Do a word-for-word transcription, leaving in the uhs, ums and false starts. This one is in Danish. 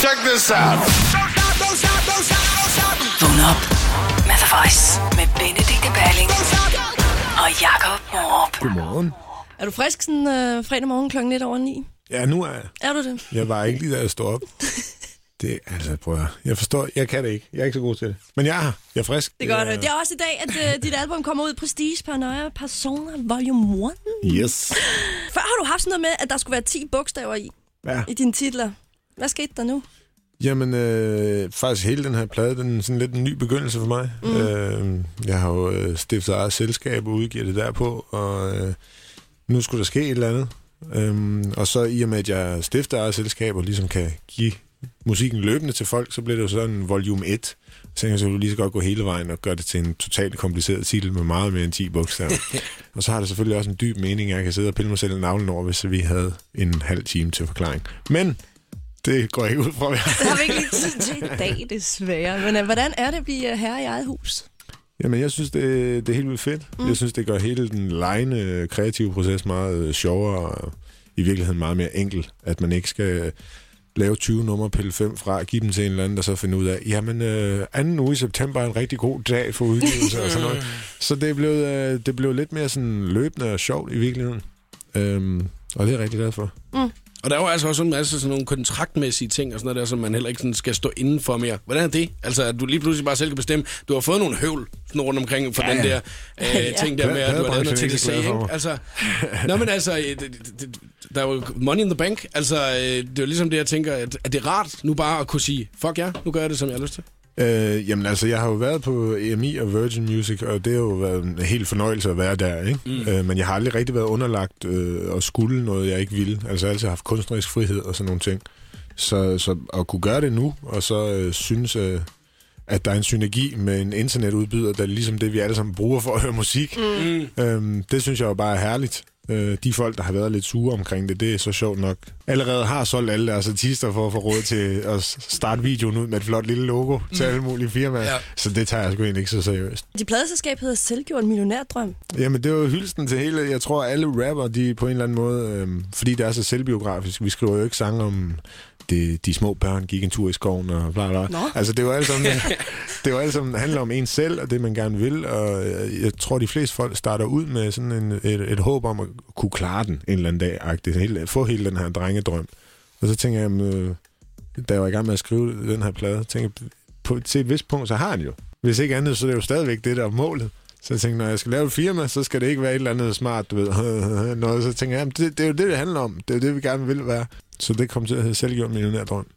Check this out. Vågn op med The Voice med Benedikte Balling og Jakob Morup. Godmorgen. Er du frisk sådan øh, fredag morgen klokken lidt over ni? Ja, nu er jeg. Er du det? Jeg var ikke lige da jeg stod op. Det, altså, prøv at, jeg forstår, jeg kan det ikke. Jeg er ikke så god til det. Men jeg er her. Jeg er frisk. Det er godt. Det er også i dag, at uh, dit album kommer ud. Prestige Paranoia Persona Volume et. Yes. Før har du haft sådan noget med, at der skulle være ti bogstaver i, Ja. i dine titler. Hvad skete der nu? Jamen, øh, faktisk hele den her plade, den er sådan lidt en ny begyndelse for mig. Mm. Øh, jeg har jo øh, stiftet eget selskab og udgivet det derpå, og øh, nu skulle der ske et eller andet. Øh, og så i og med, at jeg stifter eget selskab og ligesom kan give musikken løbende til folk, så bliver det jo sådan volume et. Så tænker jeg, så vil du lige så godt gå hele vejen og gøre det til en totalt kompliceret titel med meget mere end ti bogstaver. Og så har det selvfølgelig også en dyb mening, at jeg kan sidde og pille mig selv i navlen over, hvis vi havde en halv time til forklaring. Men det går ikke ud fra, hvad Det har vi ikke lige tid til i dag, desværre. Men uh, hvordan er det at blive herre i eget hus? Jamen, jeg synes, det, det er helt vildt fedt. Mm. Jeg synes, det gør hele den legende kreative proces meget sjovere og i virkeligheden meget mere enkel. At man ikke skal lave tyve numre, pille fem fra, give dem til en eller anden, der så finder ud af, jamen, øh, anden uge i september er en rigtig god dag for udgivelse og sådan noget. Så det er blevet, øh, det blev lidt mere sådan løbende og sjovt i virkeligheden. Øhm, og det er jeg rigtig glad for. Mm. Og der er jo altså også en masse sådan nogle kontraktmæssige ting og sådan noget der, som man heller ikke sådan skal stå inden for mere. Hvordan er det? Altså, at du lige pludselig bare selv kan bestemme. Du har fået nogle høvl sådan rundt omkring for ja, ja. den der øh, ja. ting der med, at du har lavet noget til at sige, ikke? Altså, nå, men altså, det, det, der er jo money in the bank. Altså, det er jo ligesom det, jeg tænker, at, at det er rart nu bare at kunne sige, fuck ja, nu gør jeg det, som jeg har lyst til. Øh, jamen altså, jeg har jo været på E M I og Virgin Music, og det har jo været en helt fornøjelse at være der, ikke? Mm. Øh, men jeg har aldrig rigtig været underlagt øh, og skulle noget, jeg ikke ville. Altså jeg har altid haft kunstnerisk frihed og sådan nogle ting. Så, så at kunne gøre det nu, og så øh, synes, øh, at der er en synergi med en internetudbyder, der er ligesom det, vi alle sammen bruger for at høre musik. Mm. Øh, det synes jeg jo bare er herligt. De folk, der har været lidt sure omkring det, det er så sjovt nok. Allerede har solgt alle deres artister for at få råd til at starte videoen ud med et flot lille logo til alle mulige firmaer. Ja. Så det tager jeg sgu egentlig ikke så seriøst. De pladeselskab hedder Selvgjort Millionærdrøm. Jamen, det var jo hylsten til hele. Jeg tror, alle rapper, de på en eller anden måde, øhm, fordi det er så selvbiografisk. Vi skriver jo ikke sange om det, de små børn gik en tur i skoven og bla bla. Nå. Altså, det var alt sammen, det var alt sammen handler om en selv og det, man gerne vil. Og jeg tror, de fleste folk starter ud med sådan en, et, et håb om at kunne klare den en eller anden dag. Få hele den her drengedrøm. Og så tænker jeg, jamen, da jeg var i gang med at skrive den her plade, tænker jeg, på, til et vist punkt, så har han jo. Hvis ikke andet, så er det jo stadigvæk det, der er målet. Så jeg tænker, når jeg skal lave et firma, så skal det ikke være et eller andet smart, du ved. Noget. Så tænker jeg, jamen, det, det er jo det, det handler om. Det er jo det, vi gerne vil være. Så det kom til at hedde Selvgjort Millionærdrøm.